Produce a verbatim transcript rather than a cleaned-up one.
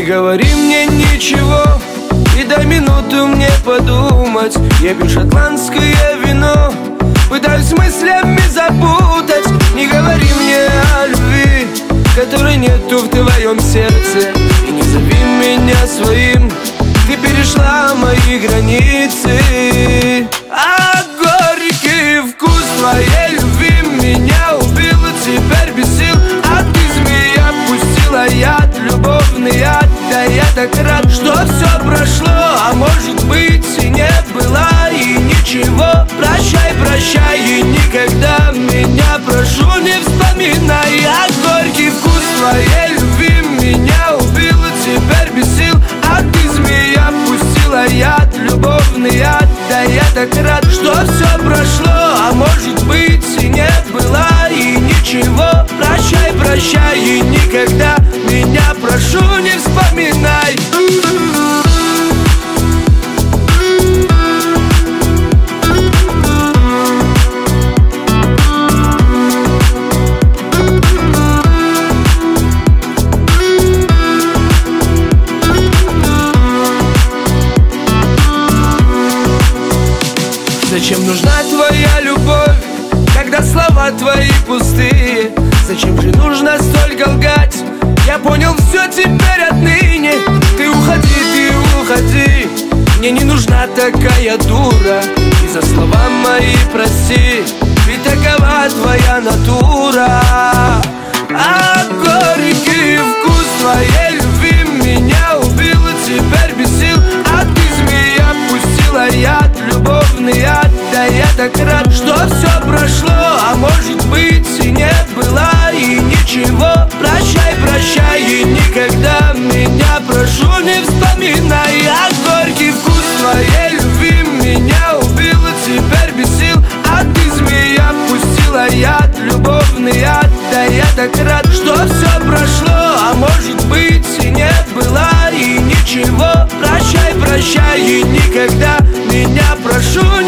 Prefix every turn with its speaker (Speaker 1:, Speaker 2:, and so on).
Speaker 1: говори мне ничего, и дай минуту мне подумать. Я пью шотландское вино, пытаюсь мыслями запутать. Не говори мне о любви, которой нету в твоем сердце, и не зови меня своим, ты перешла мои границы. А горький вкус твоей любви меня убил, теперь без сил. А ты, змея, пустила яд, любовный яд. Да я так рад, что все прошло, а может быть и не было, и ничего. Прощай, прощай, и никогда меня, прошу, не вспоминай. А горький вкус твоей любви меня убил, теперь без сил. А ты, змея, пустила яд, любовный яд. Да я так рад, что все прошло, а может быть и не было, и ничего. Прощай, прощай, и никогда меня, прошу, не вспоминай. Зачем нужна твоя любовь, когда слова твои пустые? Зачем же нужно столько лгать? Я понял все теперь отныне. Ты уходи, ты уходи, мне не нужна такая дура. И за слова мои прости, ведь такова твоя натура. А горький вкус твоей любви меня убил, теперь без сил. А ты, змея, пустила яд, любовный яд. Да я так рад, что все прошло, а может быть и не было, и ничего. Прощай, прощай, и никогда меня, прошу, не вспоминай. А горький вкус твоей любви меня убил, теперь без сил. А ты, змея, пустила яд, любовный яд. Да я так рад, что все прошло, а может быть и не было, и ничего. Прощай, прощай, и никогда меня, прошу,